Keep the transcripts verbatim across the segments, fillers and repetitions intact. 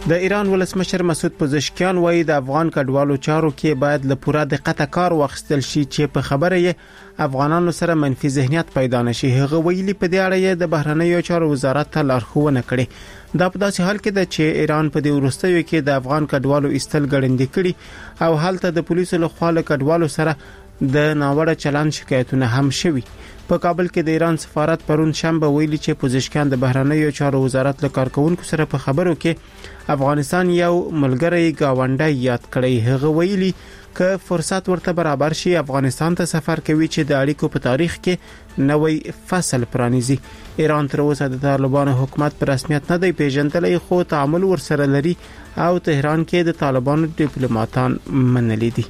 د ایران ولسمشر مسعود پزشکیان وایي د افغان کډوالو چارو کې باید له پوره دقت کار واخیستل شي چې په خبره یې افغانانو سره منفي ذهنیت پیدا نشي. هغه ویلي په دې اړه یې د بهرنیو چارو وزارت ته لارښوونه کړې. دا په داسې حال کې ده چې ایران په دې وروستیو کې د افغان کډوالو ایستل ګړندې کړي او هلته د پولیسو له خوا له کډوالو سره د ناوړه چلند شکایتونه هم شوي. په کابل کې د ایران سفارت پرون شنبه ویلي چې پزشکان د بهرنیو چارو وزارت له کارکونکو سره په خبرو کې افغانستان یو ملګری گاونډی یاد کړی. هغه ویلي که فرصت ورته برابر شي افغانستان ته سفر کوي چې د اړیکو په تاریخ کې نوې فصل پرانیزي. ایران تر اوسه د طالبانو حکومت په رسمیت نه دی پیژندلی خو تعامل ورسره لري او تهران کې د طالبانو ډیپلوماټان منلي دي.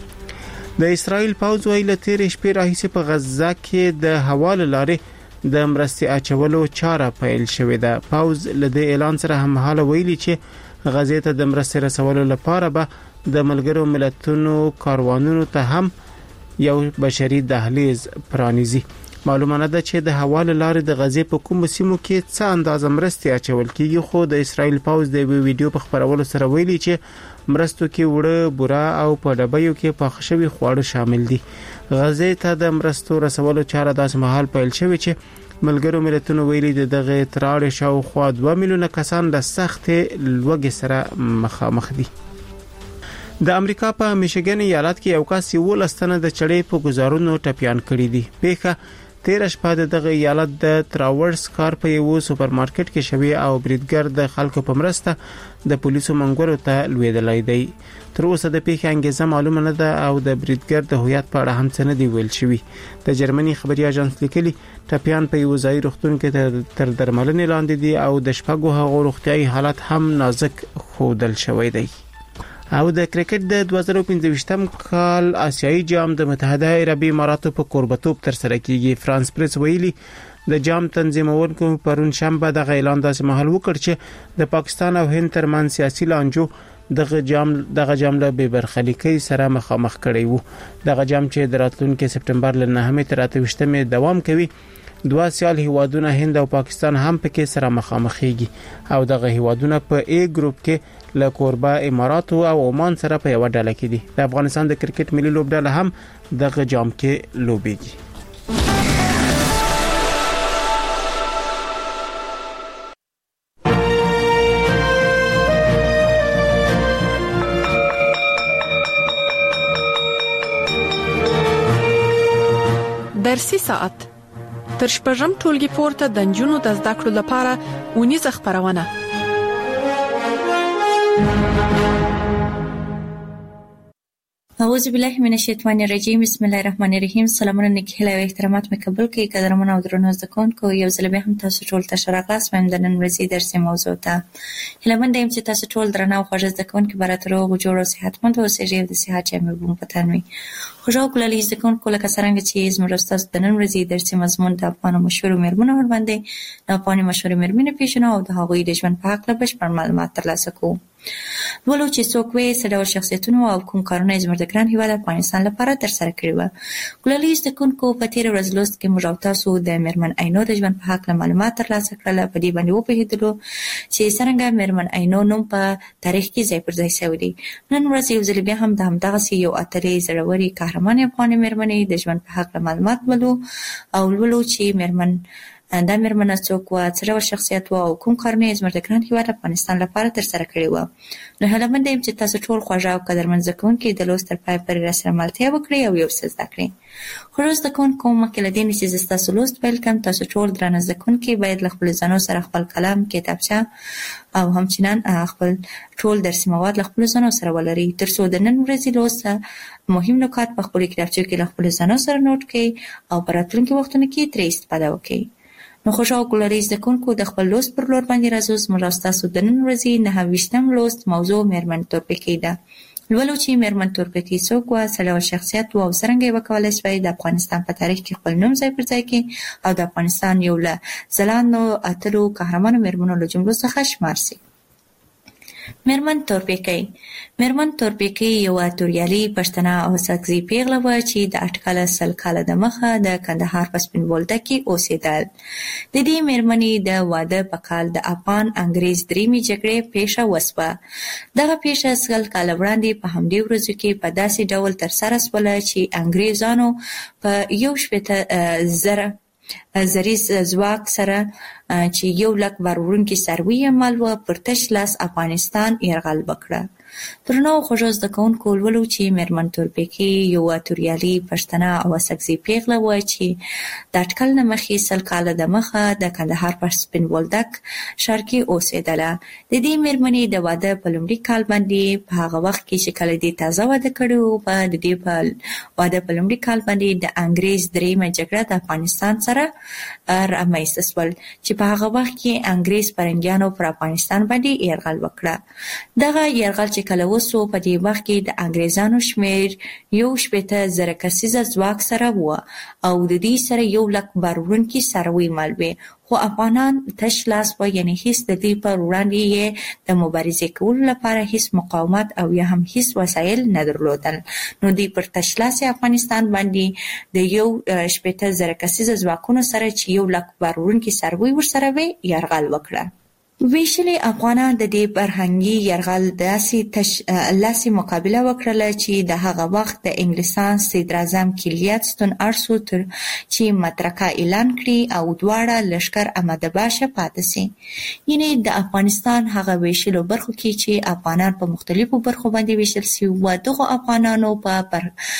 د اسرائیل پوځ ویل تیرې شپې راهیسې په غزه کې د هوا له لارې د مرستې اچولو چاره پیل شوې ده. پوځ له دې اعلان سره هممهاله ویلي چې غزې ته د مرستې رسولو لپاره به د ملګرو ملتونو کاروانونو ته هم یو بشري دهلیز پرانیزي. معلومه نه ده چې د هوا له لارې د غزې په کوم سیمو کې څه اندازه مرستې اچول کیږي خو د اسرائیل پوځ د ویډیو په خبرولو سره ویلي چې مرستو کې وړه بورا او په ډبیو کې پاخه شوی خواړه شامل دي. غزې ته د مرستو رسولو چاره داسې مهال پیل شوی چې ملګرو ملتونو ویلي د دغه تراړ شاوخوا دوه میلیونه کسان د سخت لوږې سره مخامخ دي. د امریکا په میشیګن ایالت کې یو کس یو لستنه د چړې په گزارونو ټپيان کړی دي. پیښه تیر شپه د دغه ایالت د تراورس کار په یو سوپرمارکټ کې شوی او بریدګر د خلکو په مرسته د پولیسو منګورو ته لویدلای دی. تر اوسه د پیښې انګیزه معلومه نه ده او د بریدګر د هویت په اړه هم څه نه دی ویل شوی. د جرمني خبري اژانس لیکلي ټپيان په یو ځای روغتون کې تر درملنې لاندې دي او د شپږو هغو روغتيایي حالت هم نازک ښودل شوی دی. او د کرکټ د دوه زره پنځه کال آسیایي جام د متحده عربي اماراتو په کوربتوب تر سره کیږي. فرانس پریس ویلي د جام تنظیمونکو پرون شنبه د اعلان داسې محل وکړ چې د پاکستان او هند ترمن سیاسي لانجو دغه جام دغه جام له بې برخلیکۍ سره مخامخ کړی وو. دغه جام چې د راتلونکي سپټمبر له نهمې تر اته ویشتمې دوام کوي دوه سیال هیوادونه هند او پاکستان هم پکې سره مخامخېږي او دغه هیوادونه په ای ګروپ کې له کوربه اماراتو او عمان سره په یو ډله کې دي. د افغانستان د کرکټ ملي لوبډله هم دغه جام کې لوبېږي. درسي ساعت تر شپږم ټولګي پورته د نجونو د زده کړو لپاره ونیزه خبرونه. اعوذ بالله من الشیطان الرجیم. بسم الله الرحمن الرحیم. سلامونه نیکهیله او احترامات مې قبول کړئ. قدرمن او درنو زده کوونکو یو ځل بیا هم تاسو ټول ته ښه راغلاست. مې د نن ورځې درسي موضوع ته هیله مند یم چې تاسو ټول درنه او خوږ زده کوونکي به راته روغ جوړ او صحتمند اوسئ او د صحت جامې به مو په تن وي. خوږ او کلالي زده کوونکو لکه څرنګه چې زموږ ستاسو د نن ورځې درسي مضمون د افغانو مشهورو میرمنو وړاندې د افغاني مشهورې میرمنې پیژنو او د هغوی د ژوند په هکله بشپړ معلومات ترلاسه کوو. ولو چې څوک وي څه ډول شخصیتونه او کوم کارونه یې زموږ د ګران هیواد افغانستان لپاره ترسره کړي وو. ګلالي زده کوونکو په تېره ورځ لوست کې موږ او تاسو د میرمن عینو د ژوند په هکله معلومات ترلاسه کړل. په دې باندې وپوهېدلو چې څرنګه میرمن عینو نوم په تاریخ کې ځای پر ځای شوی دی. نن ورځ یو ځل بیا هم د همدغسې یو اتلې زړورې قهرمانې افغانې میرمنې د ژوند په هکله معلومات ولو او لولو چې میرمن دا میرمنه څوک وه، څه ډول شخصیت وه او کوم کارونه یې زموږ د ګران هېواد افغانستان لپاره ترسره کړي وه. نو هیله منده یم چې تاسو ټول خوږه او قدرمن زده کوونکي د لوست تر پایه پورې راسره ملتیا وکړئ او یو څه زده کړئ. خوږو زده کوونکو مخکې له دې نه چې زه ستاسو لوست پیل کړم تاسو ټول درانه زده کوونکي باید له خپلو ځانو سره خپل قلم، کتابچه او همچنان خپل ټول درسي مواد له خپلو ځانو سره ولرئ تر څو د نن ورځې لوست مهم نکات په خپلو کتابچو کې له خپلو ځانو سره نوټ کړئ او په راتلونکي وختونو کې ترې استفاده وکړئ. نو خوږو او ګلالي زده کوونکو د خپل لوست پر لور باندې راځو. زموږ او ستاسو د نن ورځې نهه ویشتم لوست موضوع میرمن تورپیکۍ ده. لولو چې میرمن تورپیکۍ څوک وه، څه ډول شخصیت وه او څرنګه یې وکولی شوی د افغانستان په تاریخ کې خپل نوم ځای پر ځای کړي او د افغانستان یو له ځلانده اتلو قهرمانو میرمنو له جملو څخه شمار سي. میرمن تورپیکی میرمن تورپیکی یو توریالي پښتنه او ساکزی پیغله و چې د اټکل سل کال د مخه د کندهار په سپین بولدک کې اوسېدل. د دې میرمنې د واده په کال د افغان انګریز دریمې جګړې پیښه وسوه. دغه پیښه سل کال وړاندې په همدې ورځو کې په داسې ډول ترسره شوله چې انګریزانو په یو شپېته زره زریز ځواک سره چې یو لک بار وړونکي څاروي یې مال وه پر تش لاس افغانستان یرغل وکړه. درنو خوږو زده کوونکو ولولو چې میرمن تورپیکی یو توریالي پښتنه او ساکزی پیغله وه چې د اټکل نه مخکې سل کاله د مخه د کندهار په سپین بولدک ښار کې اوسېدله. د دې میرمنې د واده په لومړي کال باندې په هغه وخت کې چې کله دې تازه واده کړی و په د دې په واده په لومړي کال باندې د انګریز دریمه جګړه د افغانستان سره رامنځته شول چې په هغه وخت کې انګریز پرنګیانو پر افغانستان باندې یرغل وکړه. دغه یرغل چې کله وسو په دې وخت کې د انګریزانو شمیر یو شپېته زره کسیزه ځواک سره و او د دې سره یو لک بار وړونکي څاروي مال وې، خو افغانان تش لاس وه، یعنې هېڅ د دې پر وړاندې یې د مبارزې کولو لپاره هېڅ مقاومت او یا هم هېڅ وسایل نه درلودل. نو دوی پر تش لاس افغانستان باندې د یو شپېته زره کسیزه ځواکونو سره چې یو لک بار وړونکي څاروي ورسره وې یرغل وکړه. ویشلي افغانان د دې فرهنګي یرغل داسې تش لاسې مقابله وکړله چې د هغه وخت د انګلستان صدراعظم کلیات ستون اړ سو تر چې مترکه اعلان کړي او دواړه لښکر احمد باشه پاتې سي. یعنې د افغانستان هغه ویشلو برخو کې چې افغانان په مختلفو برخو باندې ویشل سوي وو، دغو افغانانو په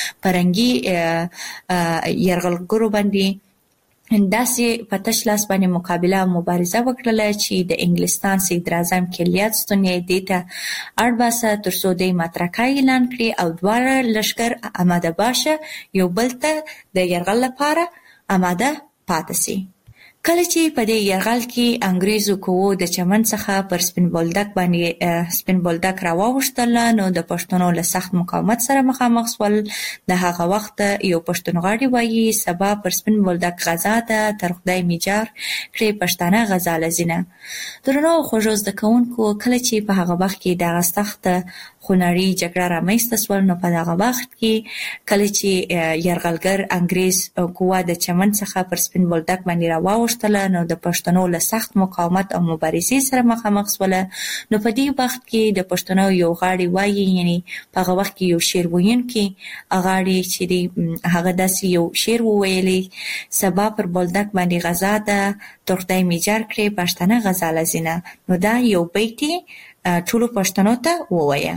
فرهنګي یرغلګرو باندې داسې په تش لاس باندې مقابله او مبارزه وکړله چې د انګلستان صدراعظم کلیات ستون یې دې ته اړ باسه تر څو دی مترکه اعلان کړي او دواړه لښکر احمد باشه یو بل ته د یرغل لپاره آماده پاتې سي. کله چې په دې یرغل کې انګریزو قوو د چمن څخه پر سپین بولدک باندې سپین بولدک راواوښتله، نو د پښتنو له سخت مقاومت سره مخامخ شول. د هغه وخت یو پښتونغاړی وایي سبا پر سپین بولدک غزا ده، تر خدای میجار کړې پښتانه غزا لزینه. درنو خوږو زده کوونکو، کله چې په هغه وخت کې دغه سخته خونړۍ جګړه رامنځته شول، نو په دغه وخت کې کله چې یرغلګر انګریز قوه د چمن څخه پر سپین بولدک باندې راواوښتله، نو د پښتنو له سخت مقاومت او مبارزې سره مخامخ شوله. نو په دې وخت کې د پښتنو یو غاړی وایي، یعنې په هغه وخت کې یو شعر ویونکی غاړی چې دی هغه داسې یو شعر وویلی: سبا پر بولدک باندې غزا ده، تر خدای میجار کړې پښتانه غزا لزینه. نو دا یو بیت ټولو پښتنو ته ووایه.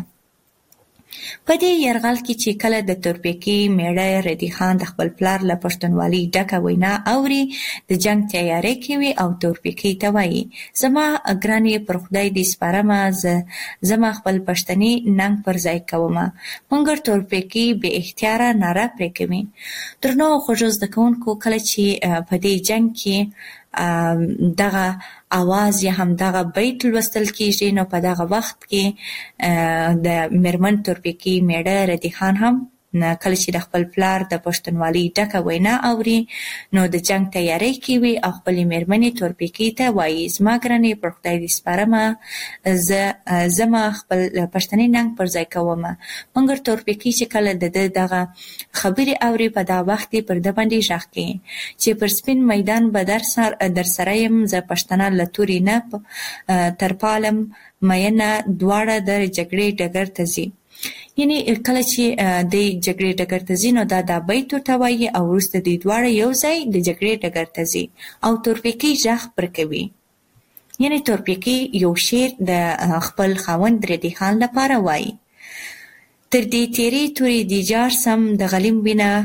په دې یرغل کې چې کله د تورپیکی میړه ردی خان د خپل پلار له پښتونولۍ ډکه وینا اوري، د جنګ تیاری کوي او تورپیکی ته وایي: زما ګرانې پر خدای دې سپارمه، زما خپل پښتني ننګ پر ځای کومه. مګر تورپیکی بې اختیاره ناره پرې کوي. درنو خوږو زده کوونکو، کله چې په دې جنګ کې دغه اواز یا هم دغه بیت لوستل کیږي، نو په دغه وخت کې د میرمن تورپیکی میړه ردی خان هم کله چې د خپل پلار د پښتونولۍ ډکه وینا اوري، نو د جنګ تیاری کوي او خپلې میرمنې تورپیکی ته وایي: زما ګرانې پر خدای دې سپارمه، زه زما خپل پښتني ننګ پر ځای کومه. مګر تورپیکی چې کله د ده دغه خبرې اوري، په دا وخت یې پر ده باندې غږ کوي چې پر سپین میدان به در سره یم، زه پښتنه له تورې نه تر پالم مینه، دواړه د جګړې ډګر ته ځي. یعنې کله چې د جګړې ډګر ته ځي، نو دا دا بیت ورته وایي او وروسته دوی دواړه یو ځای د جګړې ډګر ته ځي او تورپیکی غږ پر کوي. یعنې تورپیکی یو شعر د خپل خاوند ردی خان لپاره وایي: تر دې تیرې تورې دې جار سم، د غلیم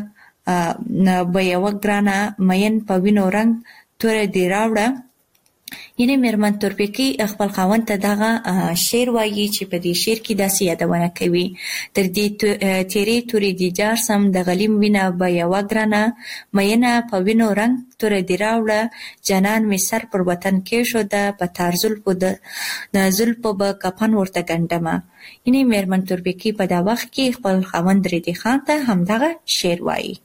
وینه به یوه ګرانه، مین په وینو رنګ توره دې راوړه. یعنې میرمن تورپیکی خپل خاوند ته دغه شعر وایي چې په دې شعر کې داسې یادونه کوي: تر دې تیرې تورې دې جار سم، د غلیم وینه به یوه ګرانه، مینه په وینو رنګ توره دې راوړه. جانان مې سر پر وطن کېښوده، په تار زلفو د زلفو به کفن ورته ګنډمه. یعنې میرمن تورپیکی په دا وخت کې خپل خاوند ردی خان ته همدغه شعر وایي.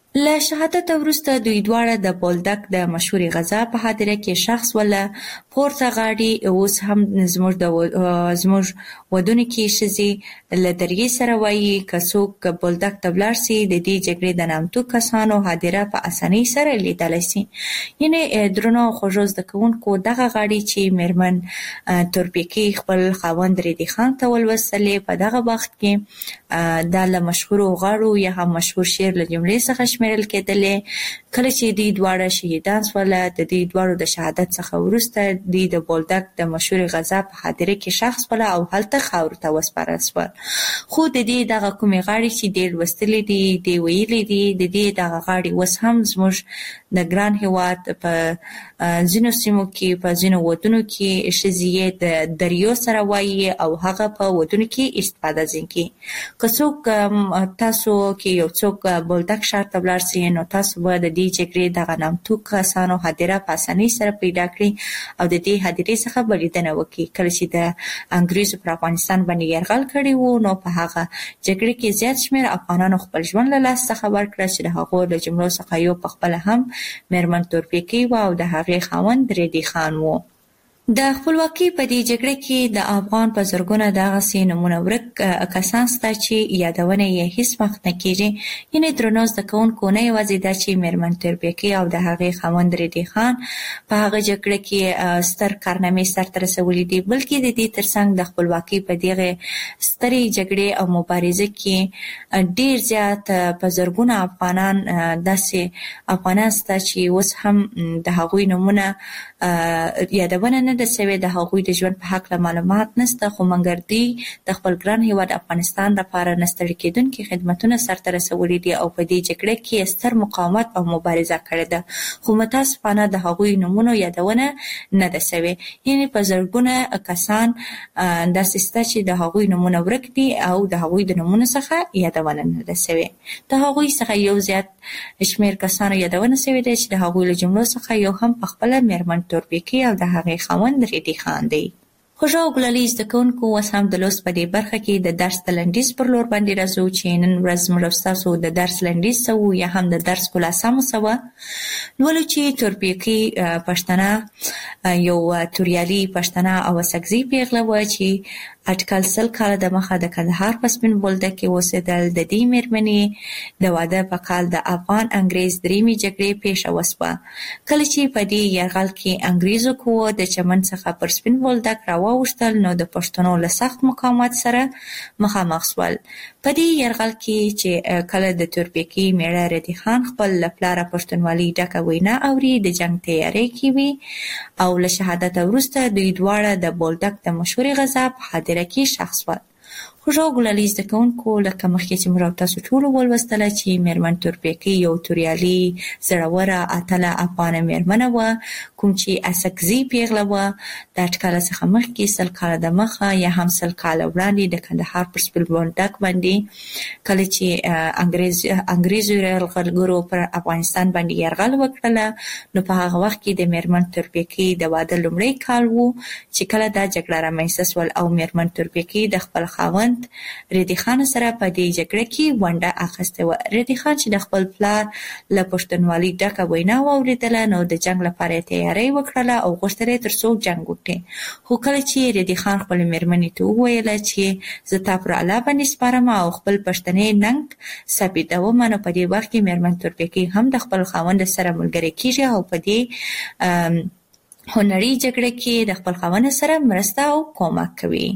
له شهادت وروسته دوی دواړه د بولدک د مشهورې غزا په حادثه کې شخص ولا پورته غاړي اوس هم زموږ د زموږ ودونو کې شزي له درګي سره وایي کڅوک بولدک تبلار سي د دې جګړې د نامتو کسانو حادثه په اسانۍ سره لیدل شي. یعنی درنو خوږوز د کوونکو دغه غاړي چې مرمن تورپیکی خپل خاوند ردی خان ته ولوسلې په دغه وخت کې د له مشهور غاړو یا هم مشهور شعر له جملې څخه شمیرل کېدلې. کله چې دوی دواړه شهیدان شول د دوی دواړو د شهادت څخه وروسته دوی د بولدک د مشهور غزا په حادثه کې شخص ولا او هلته خاور ته وسپارل شول. خو د دې دغه کومې غاړي چې ډېر وستلې دي دی ویلې دي د دې دغه غاړي وس هم زموږ د ګران هیواد په ځینو سیمو کې په ځینو ودونو کې شزیه د دریو سره وایي او هغه په ودونو کې استفاده ځکي. که څوک تاسو کې یو څوک بولدک ښار ته ولاړ سي نو تاسو به د دې جګړې دغه نامتو کسانو حادثه په اسانۍ سره پیدا کړئ او د دې حادثې څخه بلیدنه وکړي. کله چې د انګریزو پر افغانستان باندې یرغل کړی وو نو په هغه جګړې کې زیات شمېر افغانانو خپل ژوند له لاسه څخه ورکړ چې د هغو له جملو څخه یو په خپله هم میرمن تورپیکی و او د هغې خاوند ردی خان و. د خپلواکۍ په دې جګړه کې د افغان په زرګونه دغسې نمونه ورک کسان شته چې یادونه یې هیڅ وخت نه کېږي. یعنې درنو زده کوونکو نه یوازې دا چې میرمن تورپیکی او د هغې خاوند ردی خان په هغه جګړه کې ستر کارنامې سرته رسولي دي بلکې د دې ترڅنګ د خپلواکۍ په دغه سترې جګړې او مبارزه کې ډېر زیات په زرګونه افغانان داسې افغانان شته چې اوس هم د هغوی نومونه یادونه نه د سوي د هغوی د ژوند په حق له معلومات نشته خو مګر دوی د خپل ګران هیواد افغانستان لپاره نستړي کېدونکي خدمتونه سرته رسولي دي او په دې جګړه کې ستر مقاومت او مبارزه کړې ده خو متاسفانه د هغوی نومونو یادونه نه ده سوي. یعنې په زرګونه کسان داسې شته چې د هغوی نومونه ورک دي او د هغوی د نومونو څخه یادونه نه ده سوي. د هغوی څخه یو زیات شمېر کسانو یادونه سوي ده چې د هغوی له جملو څخه یو هم په خپله میرمن تورپیکی او د هغې خاوند ردی خان دی. خوږو او ګلالي زده کوونکو اوس هم د لوست په دې برخه کې د درس د لنډیز پر لور باندې راځو چې نن ورځ موږ ستاسو د درس لنډیز څه وو یا هم د درس خلاصه مو څه وه. لولو چې تورپیکی پښتنه یو توریالي پښتنه او سکزي پیغله وه چې اټکل سل کاله د مخه د کندهار په سپین بولدک کې اوسېدل. د دې مېرمنې د واده په کال د افغان انګریز درېیمې جګړې پیښه وسوه. کله چې په دې یرغل کې انګریزو قوو د چمن څخه پر سپین بولدک راواوښتل نو د پښتنو له سخت مقاومت سره مخامخ شول. په دې یرغل کې چې کله د تورپیکی میړه ردی خان خپل له پلاره پښتونولي ډکه وینا اوري د جنګ تیاری کوي او له شهادت وروسته دوی دواړه د بولدک د مشهورې غزا په حادثه کې شخص شول. خوږو ګلالي زده کوونکو لکه مخکې چې موږ تاسو ټولو ولوستله چې میرمن تورپیکی یو توریالي زړوره اتله افغانه میرمنه وه کوم چې اسکزي پیغله وه. د اټکله څخه مخکې سل کاله د مخه یا هم سل کاله وړاندې د کندهار پر سپین بولدک باندې کله چې انګریز انګریزو یرغلګرو پر افغانستان باندې یرغل وکړله نو په هغه وخت کې د میرمن تورپیکی د واده لومړی کال و چې کله دا جګړه رامنځته شول او میرمن تورپیکی د خپل خاوند ردی خان سره په دې جګړه کې ونډه اخیستې وه. ردی خان چې د خپل پلار له پښتونولي ډکه وینا واورېدله نو د جنګ لپاره یې تیاری وکړله او غوښتل یې تر څو جنګ وکړي. خو کله چې ردی خان خپلې مېرمنې ته وویله چې زه تا پر الله باندې سپارم او خپل پښتنې ننګ ثابتوم نو په دې وخت کې میرمن تورپیکی هم د خپل خاوند سره ملګرې کېږي او په دې هنري جګړه کې د خپل خاوند سره مرسته او کومک کوي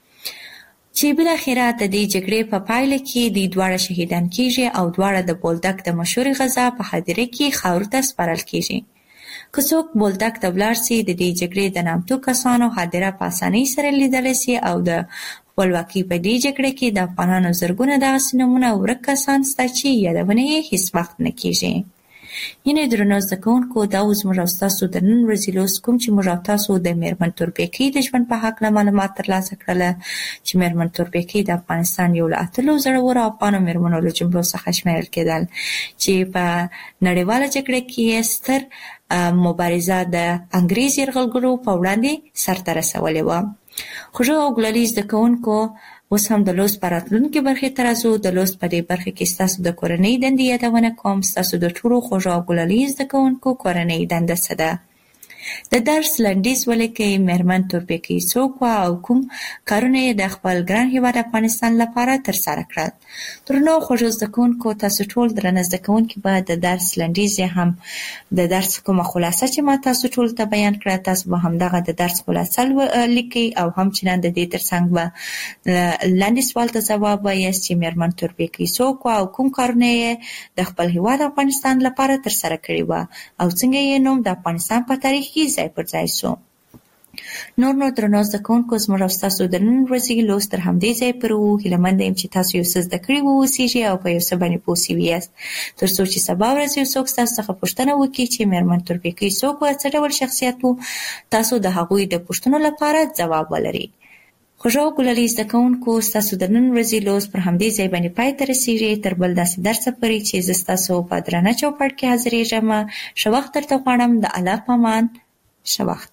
چې بالاخره د دې جګړې په پایله کې دوی دواړه شهیدان کېږي او دواړه د بولدک د مشهورې غزا په حادثه کې خاورو ته سپارل کېږي. که څوک بولدک ته ولاړ سي د دې جګړې د نامتو کسانو حادثه په اسانۍ سره لیدلی سي او د خپلواکۍ په دې جګړه کې د افغانانو زرګونه داسې نومونه ورک کسان شته چې یادونه یې هیڅ وخت نه کېږي. یعنې درنو زده کوونکو دا اوس موږ او ستاسو د نن ورځې لوست کوم چې موږ او تاسو د میرمن تورپیکی د ژوند په هکله معلومات ترلاسه کړله چې میرمن تورپیکی د افغانستان یو له اتلو زړورو افغانو میرمنو له جملو څخه شمیرل کېدل چې په نړیواله جګړه کې ستر مبارزه د انګریز یرغلګرو په وړاندې سرته رسولې وه. خوږو او ګلالي زده کوونکو اوس هم د لوست په راتلونکي برخې ته راځو. د لوست په دې برخه کې ستاسو د کورنۍ دندې یادونه کوم. ستاسو د ټولو خوږو او ګلالي زده کوونکو کورنۍ دنده څه ده؟ د درس لنډیز ولیکئ. مېرمن تورپیکۍ څوک وه او کوم کارونه یې د خپل ګران هېواد افغانستان لپاره ترسره کړل؟ درنو خوږو زده کوونکو، تاسو ټول درنه زده کوونکي به د درس لنډیز یا هم د درس کومه خلاصه چې ما تاسو ټول ته بیان کړه، تاسو به همدغه د درس خلاصه لیکئ او همچنان د دې ترڅنګ به لاندې سوال ته ځواب وایاست چې مېرمن تورپیکۍ څوک وه او کوم کارونه یې د خپل هېواد افغانستان لپاره ترسره کړي وه او څنګه یې نوم د افغانستان په تاریخ ځای پر ځای سو. نور نو درنو زده کوونکو، زموږ او ستاسو د نن ورځې لوست تر همدې ځای پورې و. هیله منده یم چې تاسو یو څه زده کړي واوسیږئ او په یو څه باندې پوه سوي یاست، تر څو چې سبا ورځ یو څوک ستاسو څخه پوښتنه وکړي چې مېرمن تورپیکۍ څوک وه، څه ډول شخصیت و، تاسو د هغوی د پوښتنو لپاره ځواب ولرئ. خوږو او ګلالي زده کوونکو، ستاسو د نن ورځې لوست پر همدې ځای باندې پای ته رسېږي. تر بل داسې درسه پورې چې زه ستاسو په درانه چوپړ کې حاضرېږم، ښه وخت درته غواړم. د الله په امان، ښه وخت.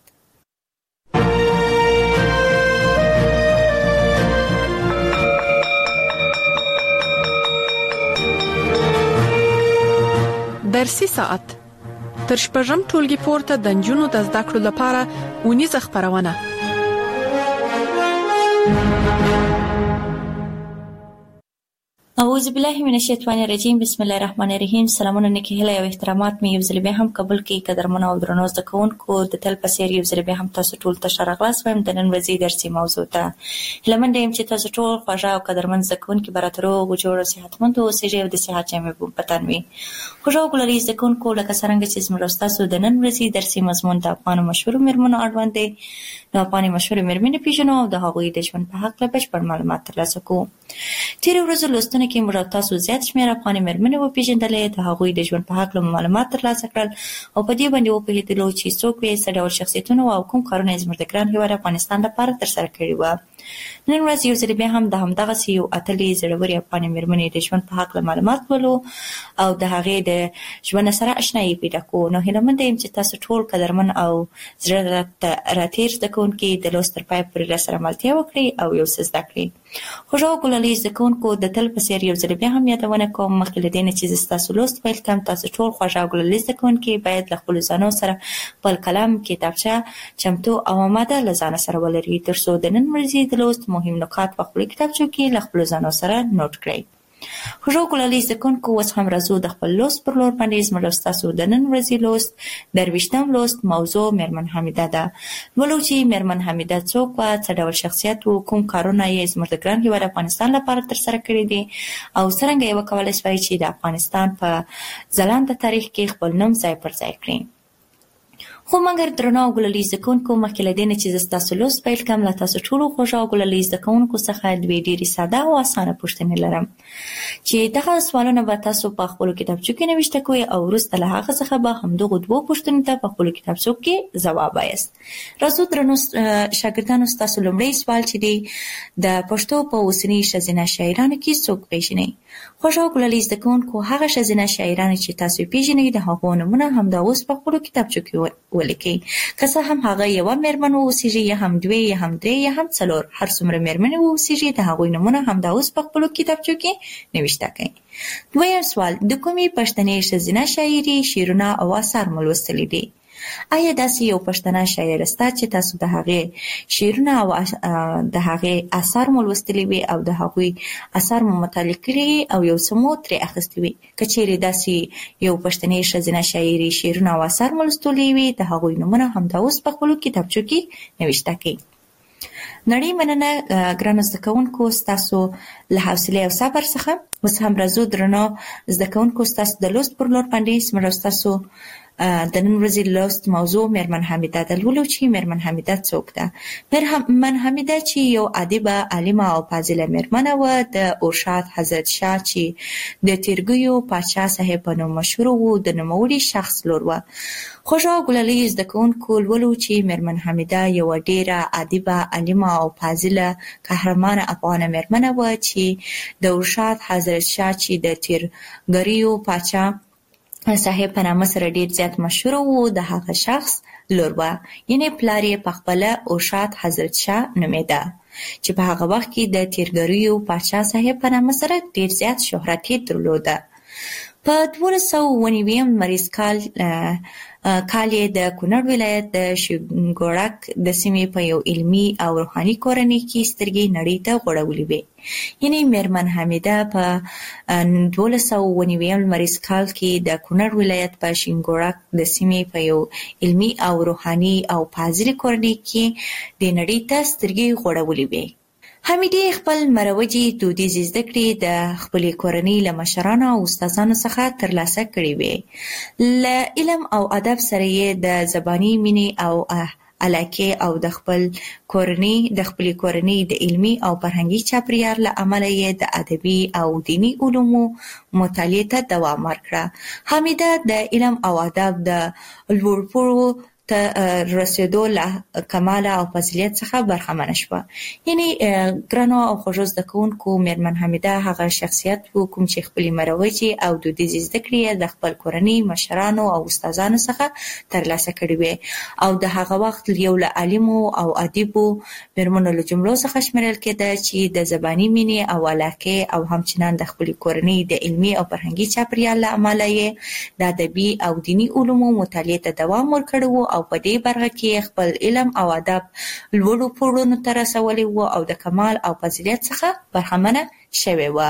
درسي ساعت تر شپږم ټولګي پورته د نجونو د زده کړو لپاره ونیزه خپرونه. اعوذ بالله من الشیطان الرجیم. بسم الله الرحمن الرحیم. سلامونه، نیکې هیلې او احترامات مې یو ځل بیا هم قبول کړئ. قدرمنو او درنو زده کوونکو، د تل په څېر یو ځل بیا هم تاسو ټول ته ښه راغلاست وایم د نن ورځې درسي موضوع ته. هیله منده یم چې تاسو ټول خوږه او قدرمن زده کوونکي به راته روغ او جوړ او صحتمند اوسئ او د صحت جامې به په تن وي. خوږه او ګلالي زده کوونکو، لکه څرنګه چې زموږ او ستاسو د نن ورځې درسي مضمون د افغانو مشهورو مېرمنو اړوند دی، نو افغاني مشهورې مېرمنې پېژنو او د هغوی د ژوند په هکله بشپړ معلومات ترلاسه کوو. تېرو ورځو لوستونو کې موږ او تاسو زیات شمېر افغاني مېرمنې وپېژندلې، د هغوی د ژوند په هکله معلومات ترلاسه کړل او په دې باندې وپوهېدلو چې څوک وې، څه ډول شخصیتونه او کوم کارونه یې زموږ د ګران هېواد افغانستان لپاره ترسره کړي وه. نن ورځ یو ځل بیا هم د همدغسې یو اتلې زړورې افغاني مېرمنې د ژوند په هکله معلومات ولو او د هغې د ژوند سره اشنایي پیدا کوو. نو هیله منده یم چې تاسو ټول قدرمن او زړه راتېر زده کوونکي د لوست تر پایه پورې راسره ملتیا وکړئ او یو څه زده کړئ. خوږو او ګلالي زده کوونکو، د تل په څېر یو ځل بیا هم یادونه کوم مخکې له دې نه چې زه ستاسو لوست پیل کړم، تاسو ټول خوږه او ګلالي زده کوونکي باید له خپلو ځانو سره خپل قلم، کتابچه چمتو او اماده له ځانه سره ولرئ، تر څو د نن ورځې د لوست مهم نکات په خپلو کتابچو کې له خپلو ځانو سره نوټ کړئ. خوږو ګلالي زده کوونکو، اوس هم راځو د خپل لوست پر لور باندې. زموږ او ستاسو د نن ورځې لوست درویشتم لوست موضوع مېرمن حمیده ده. لولو چې مېرمن حمیده څوک وه، څه ډول شخصیت و، کوم کارونه یې زموږ د ګران هېواد افغانستان لپاره ترسره کړي دي او څرنګه یې وکولی سوای چې د افغانستان په ځلانده تاریخ کې خپل نوم ځای پر ځای کړي. خو مګر درنو او ګلالي زده کوونکو، مخکې له دې نه چې زه ستاسو لوست پیل کړم، له تاسو ټولو خوږو او ګلالي زده کوونکو څخه دوې ډېرې ساده او اسانه پوښتنې لرم چې دغه سوالونه به تاسو په خپلو کتابچو کې نوشته کوئ او وروسته له هغه څخه به همدغو دوو پوښتنو ته په خپلو کتابچو کې ځواب وایاست. راځو درنو شاګردانو، ستاسو لومړی سوال چې دی د پښتو په اوسني ښځینه شاعرانو کې څوک پېژنئ؟ خوږو او ګلالي زده کوونکو، هغه ښځینه شاعرانې چې تاسو یې پېژنئ د هغو نومونه همدا اوس په خپلو کتابچو کې ولیکئ. که څه هم هغه یوه مېرمن واوسیږي یا هم دوې یا هم درې یا هم څلور، هر څومره مېرمنې واوسیږي د هغوی نومونه همدا اوس په خپلو کتابچو کې نوشته کړئ. دویم سوال، د کومې پښتنې ښځینه شاعري شعرونه او اثار مو لوستلي دي؟ آیا داسې یو پښتنه شاعره سته چې تاسو د هغې شعرونه او د هغې اثار مو لوستلي وي او د هغوی اثار مو مطالعه کړي او یو څه مو ترې اخیستي وي؟ که چیرې داسې یو پښتنې ښځینه شاعري شعرونه او اثار مو لوستلي وي، د هغوی نومونه همدا اوس په خپلو کتابچو کې نوشته کړئ. نړۍ مننه ګرانو زده کوونکو ستاسو له حوصلې او صبر څخه. اوس هم راځو درنو زده کوونکو، ستاسو د لوست پر لور باندې زموږ ستاسو د نن ورځې لوست موضوع مېرمن حمیده ده. لولو چې مېرمن حمیده څوک ده؟ مېرمن حمیده چې یو ادیبه، عالمه او فاضله مېرمنه وه، د ارشاد حضرت شاه چې د تېرګیو پاچا صاحب په نوم مشهور و، د نوموړي شخص لور وه. خوږو او ګلالي زده کوونکو، لولو چې مېرمن حمیده یوه ډېره ادیبه، عالمه او فاضله قهرمانه افغانه مېرمنه وه چې د ارشاد حضرت شاه چې د تېرګیو پاچا صاحب په نامه سره ډېر زیات مشهور و، د هغه شخص لور وه، یعنې پلار یې پخپله ارشاد حضرت شاه نومېده. چې په هغه وخت کې د تیرګریو پاچا صاحب په نامه سره ډیر زیات شهرت یې درلوده. په دولس سوه اووه نوي لمریز کال کال یې د کونړ ولایت د شینګوړک د سیمې په یو علمي او روحاني کورنۍ کې سترګې نړۍ ته غوړولې وې. یعنې میرمن حمیده په دولس سوه اووه نوي لمریز کال کې د کونړ ولایت په شینګوړک د سیمې په یو علمي او روحاني او فاضلې کورنۍ کې د نړۍ ته سترګې غوړولې وې. حمیدې خپل مروجي دودیزې زده کړې د خپلې کورنۍ له مشرانو او استادانو څخه ترلاسه کړې وې. له علم او ادب سره یې د زباني مینې او علاقې او د خپل کورنۍ د خپلې کورنۍ د علمي او فرهنګي چاپیریال له امله یې د ادبي او دیني علومو مطالعې ته دوام ورکړه. حمیده د علم او ادب د لوړ پوړو ته رسیدو له کمال او فضیلت څخه برخمنه شوه. یعنې ګرانو او خوږو زده کوونکو، میرمن حمیده هغه شخصیت و کوم چې خپلې مروجې او دودیزې زده کړې د خپل کورنۍ مشرانو او استادانو څخه ترلاسه کړې وې او د هغه وخت یو له عالمو او ادیبو میرمنو له جملو څخه شمیرل کېده چې د زباني مینې او علاقې او همچنان د خپلې کورنۍ د علمي او فرهنګي چاپیریال له امله یې د ادبي او دیني علومو مطالعې ته دوام ورکړی و او په دې برخه کې خپل علم او ادب لوړو پوړونو ته رسولی و او د کمال او فضیلت څخه برخمنه شوې وه.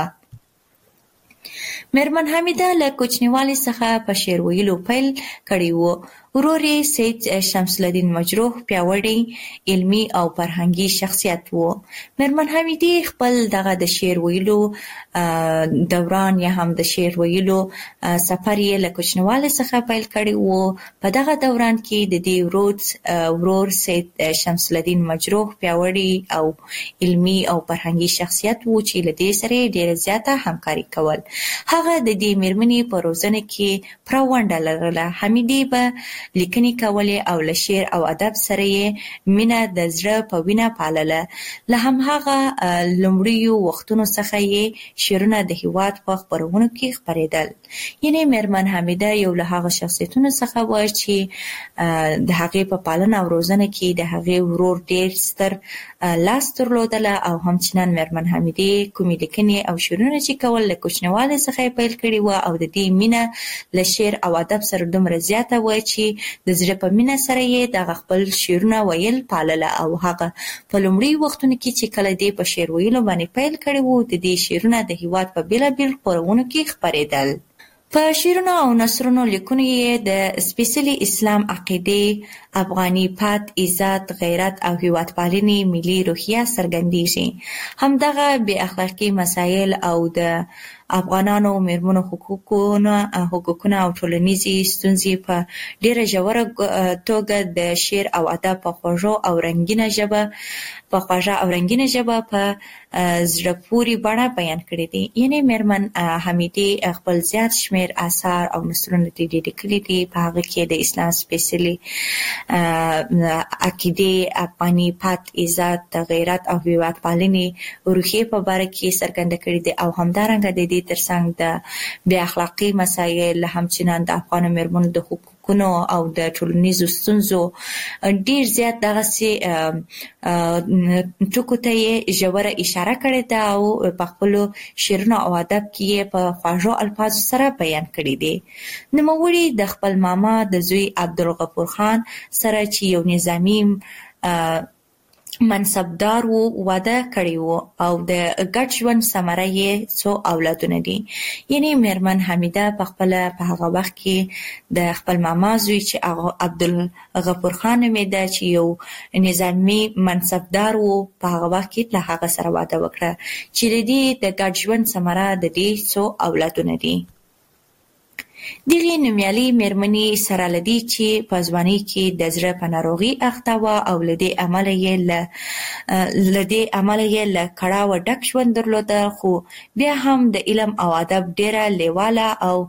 میرمن حمیده له کوچنیوالي څخه په شعر ویلو پیل کړی و. ورور یې سید شمس الدین مجروح پیاوړی علمي او فرهنګي شخصیت و. میرمن حمیدې خپل دغه د شعر ویلو دوران یا هم د شعر ویلو سفر یې له کوچنیوالي څخه پیل کړی و. په دغه دوران کې د دې ورور ورور سید شمس الدین مجروح پیاوړی او علمي او فرهنګي شخصیت و چې له دې سره ډیره زیاته همکاري کول. هغه د دې میرمنې په روزنه کې پوره ونډه لرله. حمیدې به لیکنې کولې او له شعر او ادب سره یې مینه د زړه په وینه پالله. له همهغه لومړیو وختونو څخه یې شعرونه د هېواد په خپرونو کې خپرېدل. یعنې میرمن حمیده یو له هغه شخصیتونو څخه وه چې د هغې په پالنه او روزنه کې د هغې ورور ډېر ستر لاس درلودله او همچنان میرمن حمیدې کومې لیکنې او شعرونه چې کول له کوچنیوالي څخه یې پیل کړي وه او د دې مینه له شعر او ادب سره دومره زیاته وه چې د زړه په مینه سره یې دغه خپل شعرونه ویل پالله او هغه په لومړي وختونو کې چې کله دې په شعر ویلو باندې پیل کړي وو د دې شعرونه د هېواد په بېلابېل خپرونو کې خپرېدل. په شعرونو او نثرونو لیکنو یې د سپېڅلي اسلام عقیدې، افغاني پت، عزت، غیرت او هېوادپالنې ملي روحیه څرګندېږي. همدغه بې اخلاقي مسایل او د افغانانو میرمنو حقوقونه حقوقونه او ټولنیزې ستونزې په ډېره ژوره توګه د شعر او ادب په خوږو او رنګینه ژبه په خوږه او رنګینه ژبه په زړه پورې بڼه بیان کړي دي. یعنې میرمن حمیدې خپل زیات شمېر اثار او نثرونه دې لیکلي دي. په هغه کې د اسلام سپېڅلي عقیدې، افغاني پت، عزت، غیرت او هېوادپالنې روحیې په باره کې څرګنده کړي دي او همدارنګه د دې ترڅنګ د بې اخلاقي مسایل، همچنان د افغانو میرمنو د حقوقونو او د ټولنیزو ستونزو ډېر زیات دغسې ټکو ته یې ژوره اشاره کړې ده او په خپلو شعرونو او ادب کې یې په خوږو الفاظو سره بیان کړي دي. نوموړي د خپل ماما د زوی عبدالغفور خان سره چې یو نظامي منصبدار و واده کړی و او د ګډ ژوند ثمره یې څو اولادونه دي. یعنې میرمن حمیده په خپله په هغه وخت کې د خپل ماما زوی چې عبدالغفور خان نومېده چې یو نظامي منصبدار و په هغه وخت کې له هغه سره واده وکړه چې د دې د ګډ ژوند ثمره د دې څو اولادونه دي. دغې نومیالۍ میرمنې سره له دې چې په ځوانۍ کې د زړه په ناروغۍ اخته وه او له دې امله یې له له دې امله یې له کړاوه ډک ژوند درلوده، خو بیا هم د علم او ادب ډېره لیواله او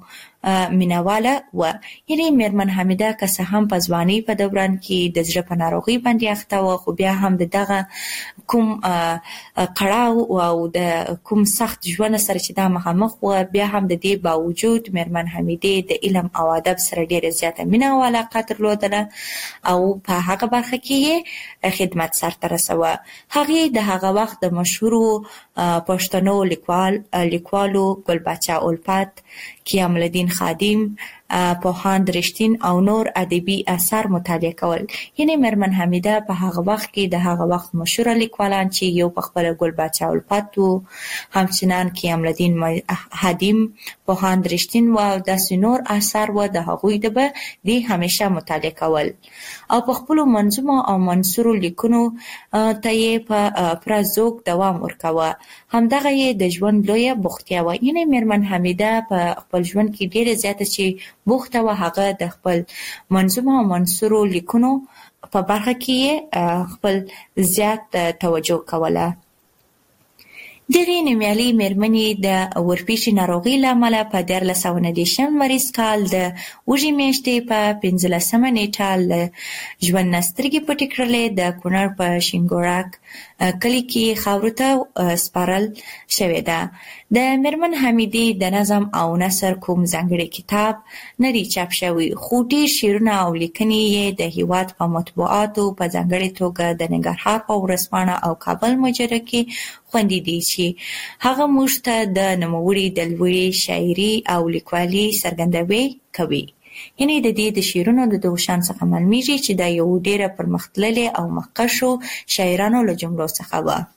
مینواله و. یعنی میرمن حمیده که څه هم په ځوانۍ په دوران کې د زړه په ناروغي باندې اخته و، خو بیا هم د دغه کوم کړاو او د کوم سخت ژوند سره چې دا مخامخ و، بیا هم د دې باوجود میرمن حمیده د علم او ادب سره ډیره زیاته مینه او علاقه درلودله او په هغه برخه کې خدمت سرته رسوه. هغې د هغه وخت د مشهورو پښتنو لیکوال لیکوالو ګلبچه الفت، قیام الدین خادم، پوهاند رښتین او نور ادبي اثار مطالعه کول. یعنی میرمن حمیده په هغه وخت کې د هغه وخت مشهور لیکوالان چې یو په خپل ګلبچه الفت و، همچنان قیام الدین خادم، پوهاند رښتین و، داسې نور اثار و، د هغوی د به دی همیشه مطالعه کول او په خپل منظومه او منثورو لیکنو ته یې په پوره ذوق دوام ورکاوه. همدغه یې د ژوند لویه بوختیا وه. یعنی میرمن حمیده په خپل ژوند کې ډیره زیاته چې بوخته وه، هغه د خپل منظومه او منثورو لیکنو په برخه کې خپل زیات توجه کوله. دغې نومیالۍ میرمنې د ورپېښې ناروغۍ له امله په دیارلس سوه نهه دېرشم لمریز کال د اوږې میاشتې په پنځلسمه نېټه له ژوند نه سترګې پټې کړلې. د کونړ په شینګوړک کلي کې خاورو ته سپارل شوې ده. د میرمن حمیدې د نظم او نثر کوم ځانګړی کتاب نه دی چاپ شوی، خو ډېر شعرونه او لیکنې یې د هېواد په مطبوعاتو په ځانګړې توګه د ننګرهار په ورځپاڼه او کابل مجله کې خوندي دي چې هغه موږ ته د نوموړي د لوړې شاعري او لیکوالي څرګندوي کوي. یعنی د دې د شعرونو د دغو شان څخه معلومیږي چې دا یو ډېره پرمختللې او مخکښو شاعرانو له جملو څخه وه.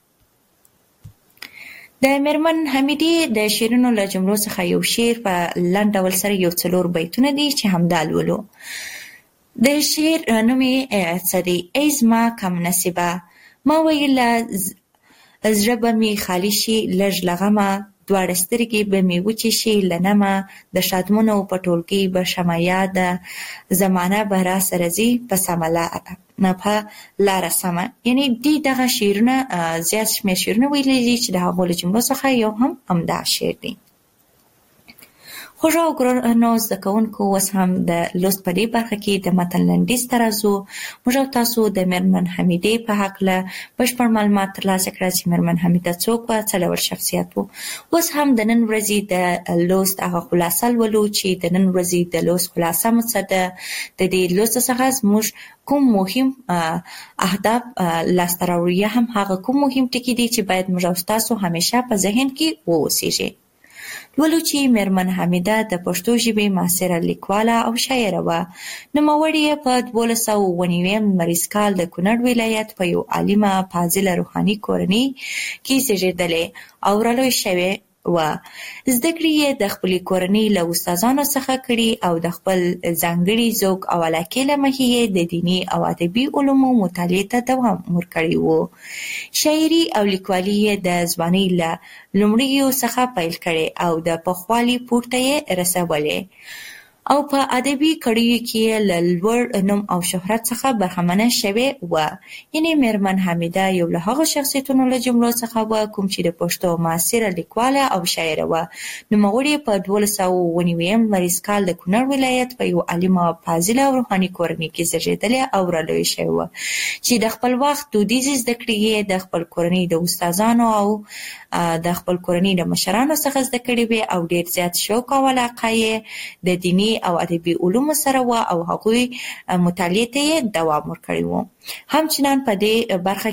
د میرمن حمیدې د شعرونو له جملو څخه یو شعر په لنډ ډول سره یو څلور بیتونه دي چې همدا لولو. د شعر نوم یې څه دی؟ ای زما کم نصیبه، ما ویله زړه به مې خالي شي لږ له غمه، دواړه سترګې به مې وچې شي له نمه، د شادمنو په ټولګۍ به شمه یاده، زمانه به راسره ځي په سمه لاره نه په لاره سمه. یعنی دې دغه شعرونه زیات شمېر شعرونه ویلي دي چې د هغو له جملو څخه یو هم همدا شعر دی. خوږو او ګرانو زده کوونکو، اوس هم د لوست په دې برخه کې د متن لنډیز ته راځو. موږ او تاسو د میرمن حمیدې په هکله بشپړ معلومات ترلاسه کړه چې میرمن حمیده څوک وه، څه ډول شخصیت و. اوس هم د نن ورځې د لوست هغه خلاصه لولو چې د نن ورځې د لوست خلاصه مو څه ده. د دې لوست څخه زموږ کوم مهم اهداف لاسته راوړو، یا هم هغه کوم مهم ټکي دي چې باید موږ او تاسو همیشه په ذهن کې واوسیږي. لولو چې میرمن حمیده د پښتو ژبې معاصره لیکواله او شاعره وه. نوموړې یې په دولس سوه اووه نوي لمریز کال د کونړ ولایت په یو عالمه فاضله روحاني کورنۍ کې زیږېدلې او رالوی شوې وه. زده کړې یې د خپلې کورنۍ له استادانو څخه کړي او د خپل ځانګړي ذوق او علاقې له مخې یې د دیني او ادبي علومو مطالعې ته دوام ورکړی و. شاعري او لیکوالي یې د ځوانۍ له لومړیو څخه پیل کړې او د پخوالي پورته یې رسولې او په ادبي کړیو کې له لوړ نوم او شهرت څخه برخمنه شوې وه. یعنې میرمن حمیده یو له هغو شخصیتونو له جملو څخه وه کوم چې د پښتو معاصره لیکواله او شاعره وه. نوموړې په دولس سوه اووه نوي لمریز کال د کونړ ولایت په یو عالمه فاضله او روحاني کورنۍ کې زیږېدلې او رالویه شوې وه چې د خپل وخت دودیزې زده کړې یې د خپل کورنۍ د استادانو او د خپل کورنۍ د مشرانو څخه زده کړې وې او ډېر زیات شوق او علاقه یې د دیني او ادبي علومو سره وه او هغوی مطالعې ته یې دوام ورکړی و. همچنان په دې برخه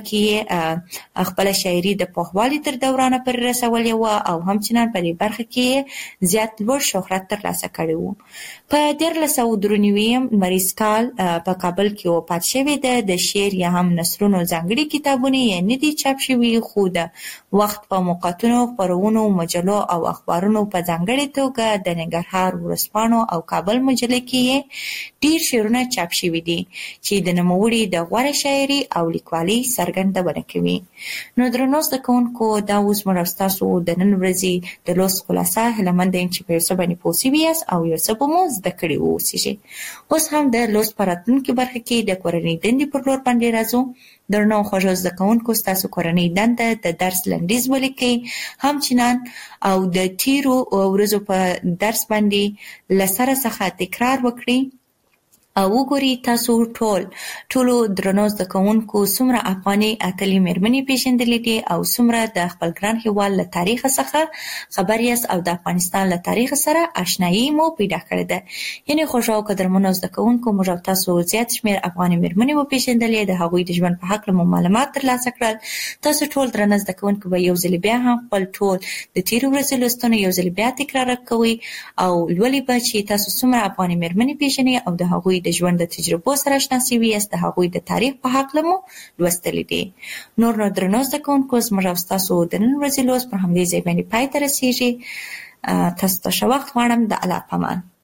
کې خپله شاعري د پوخوالي تر دورانه پورې رسولې وه او همچنان په دې برخه کې زیات لوړ شهرت ترلاسه کړی و. په دیارلس سوه درې نوي لمریز کال په کابل کې وفات شوې ده. د شعر یا هم نثرونو ځانګړي کتابونه یې نه دي چاپ شوي، خو د وخت په موقعاتونو، خپرونو، مجلو او اخبارونو په ځانګړې توګه د ننګرهار ورځپاڼو او کابل مجله کې یې ډېر شعرونه چاپ شوي دي چې د نوموړي د غوره شاعري او لیکوالۍ څرګندونه کوي. نو درنو زده کوونکو، دا اوس موږ او ستاسو د نن ورځې د لوست خلاصه. هیله یم چې په یو څه باندې پوه سوي یاست او یو څه به مو زده کړي واوسیږي. اوس هم د لوست په راتلونکې برخه کې د کورنۍ دندې پر لور باندې راځو. درنو خوږو زده کوونکو ستاسو کورنۍ دنده د درس لنډیز ولیکئ همچنان او د تیرو ورځو په درس باندې لسره څخه تکرار وکړئ او وګورئ تاسو ټول ټولو درنو زده کوونکو څومره افغاني اتلې مېرمنې پیژندلې دي او څومره د خپل ګران هېواد له تاریخ څخه خبر یاست او د افغانستان له تاریخ سره آشنایي مو پیدا کړې ده. یعنې خوږو او قدرمنو زده کوونکو موږ او تاسو زیات شمېر افغاني مېرمنې وپېژندلې، د هغوی د ژوند په هکله مو معلومات ترلاسه کړل. تاسو ټول درنه زده کوونکو به یو ځل بیا هم خپل ټول د تېرو ورځو لوستونه یو ځل بیا تکرار کوئ او لولئ به چې تاسو څومره افغاني مېرمنې پیژنئ او د هغوی د ژوند د تجربو سره آشنا شوي یاست، د هغوی د تاریخ په هکله مو لوستلی دي. نور نو درنو زده کوونکو زموږ او ستاسو د نن ورځې لوست پر همدې ځای باندې پای ته رسېږي. تاسو ته ښه وخت غواړم. د الله په امان.